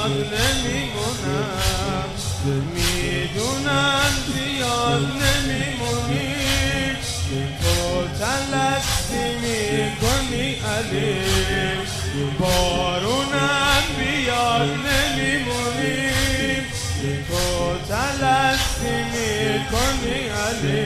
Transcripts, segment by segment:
بیاد نمیمونم، میدونم بیاد نمیمونی، تو تلستی میکنی علی، بارونم بیاد نمیمونی، تو تلستی میکنی علی،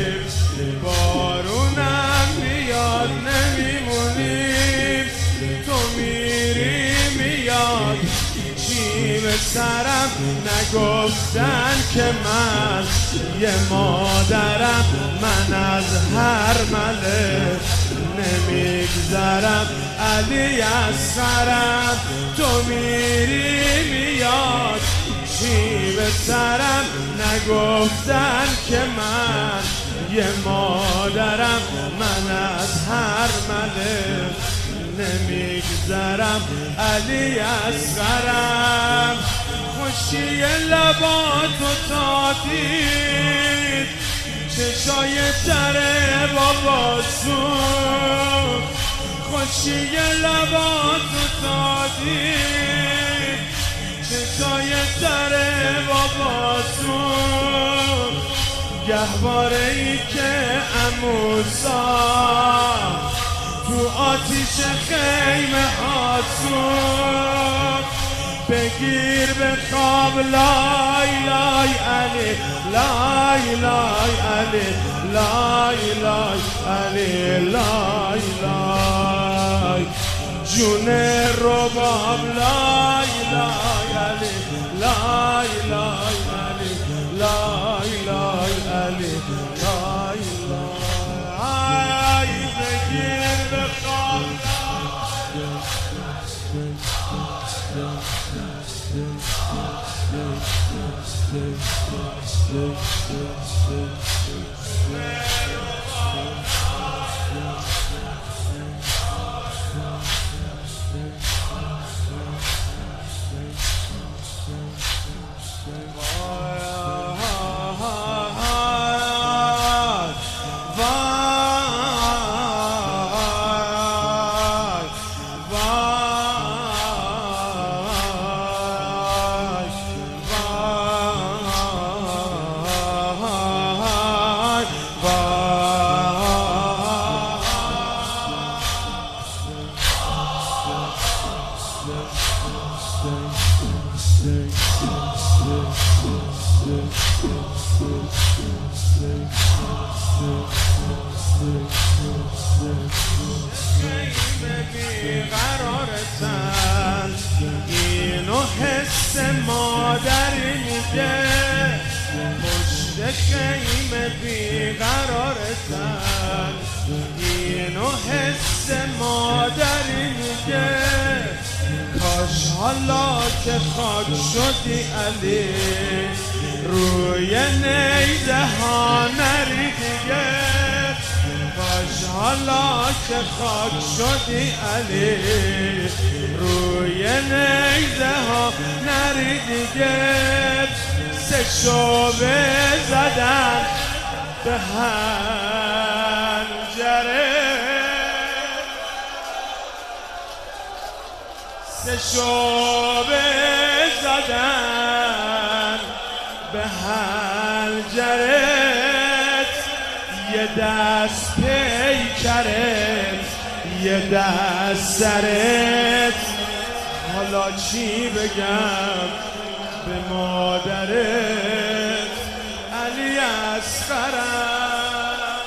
بارونم بیاد نمیمونی، تو میری میاد چی به سرم، نگفتن که من یه مادرم، من از هر مله نمیگذرم، علی اصغرم، تو میری میاد چی به سرم، نگفتن که من یه مادرم، من از هر مله نمیگذرم، علی اصغرم، خوشی لباتو تا دید، چشای تره باباسون، خوشی لباتو تا دید، چشای تره باباسون، گهواره ای که عموسا تو آتیش خیمه هاتون، بگیر به خواب لای لای علی، لای لای علی، لای لای علی، لای لای جون رباب، لای لای علی، لای لای علی، لای لای علی، لای لای بگیر به خواب، بیقرارتن، اینو حس مادری میگه، پشت خیمه بیقرارتن، اینو حس مادری میگه، کاش حالا که خاک شدی علی، روی نیزه ها نری دیگه، کاش حالا که خاک شدی علی، روی نیزه ها نری دیگه، سه شعبه زدن به حنجره، سه شعبه زدن به حنجرت، یه دست پیکرت یه دست سرت، حالا چی بگم به مادرت، علی اصغرم،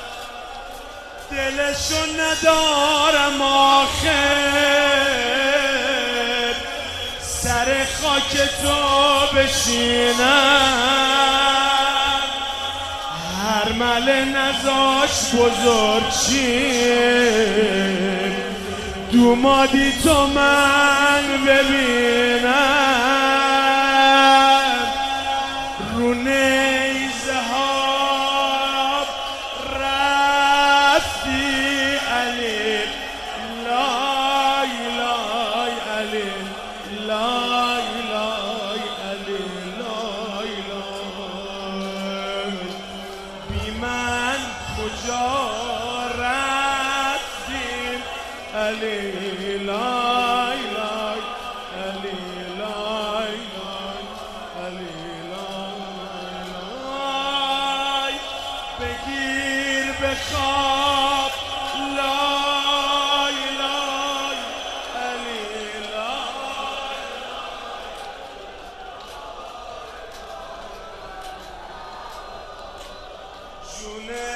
دلشو ندارم آخر، سر خاک تو بشینم، هر مله نزاش بزرگ چیم، دومادی تو من ببینم، رو نیزه ها رفتی علی، لای لای علی، لای لای علی، لای لای، بی من کجا رفتیم علی، لای لای علی، لای بگیر به خواب لای لای علی لای جون